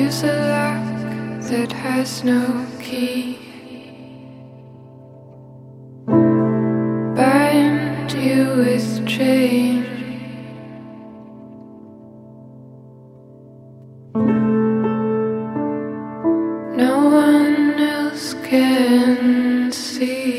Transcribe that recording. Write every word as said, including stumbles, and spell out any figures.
is a lock that has no key. Bind you with chain. No one else can see.